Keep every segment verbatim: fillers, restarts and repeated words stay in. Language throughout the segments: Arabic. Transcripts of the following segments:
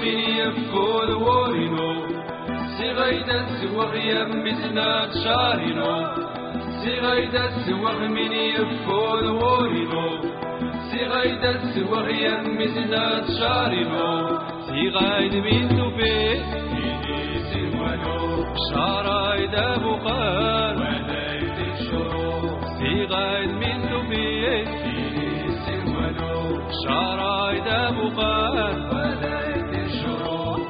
من يفول وورينو سيغيد السوغ يمزنا تشارينو سيغيد السوغ من يفول وورينو سيغيد السوغ يمزنا تشارينو سيغيد من توفي شرايد أبو قار وليت الشروق سيغيد من توفي شرايد أبو قار وليت الشروق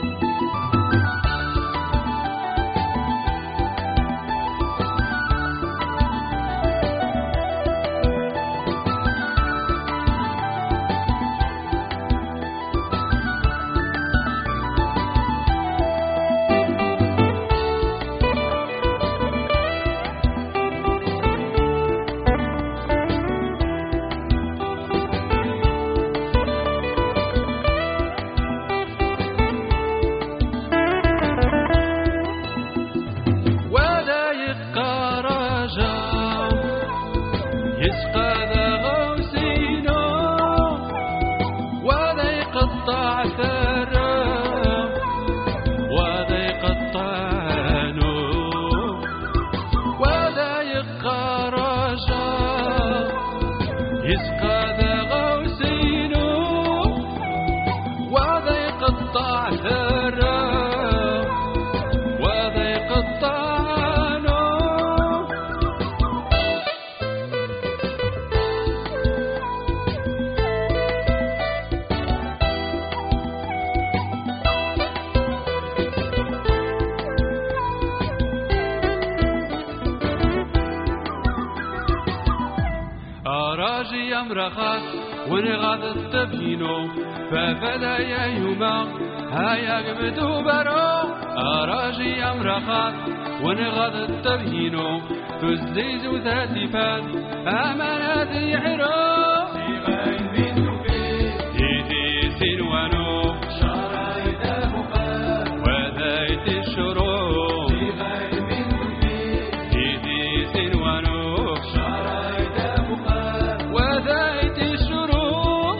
أراجي أمرخات ونغاض التبينو ففدا يا يوما هيا قبدو برو أراجي أمرخات ونغاض التبينو تزديز ذاتي فات أمانات يحرو سيغاين بنتو فيه إيدي سنوانو شرايد أبو قار وذايت الشروق سيغاين بنتو فيه إيدي سنوانو شرايد أبو قار وذايت الشروق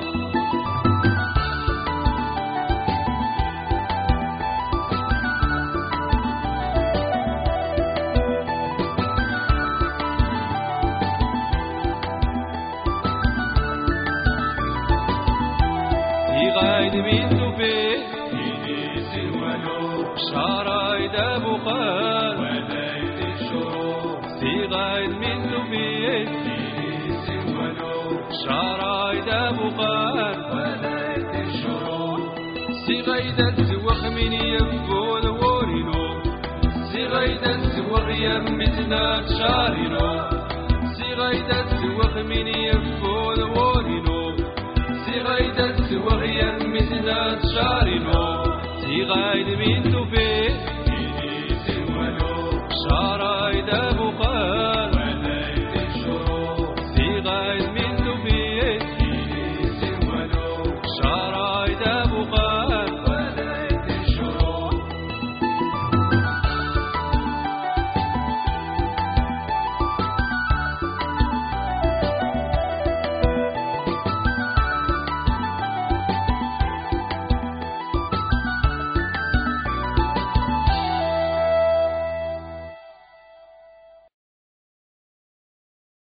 سيغاين بنتو فيه إيدي سنوانو شرايد أبو قار وذايت الشروق سيغاين بنتو فيه شرايد أبو قار وذايت الشروق سيغيد السوغ من يفول وورينو سيغيد السوغ يمزنا تشارينو سيغيد السوغ من يفول وورينو سيغيد السوغ يمزنا تشارينو سيغيد من توفي شرايد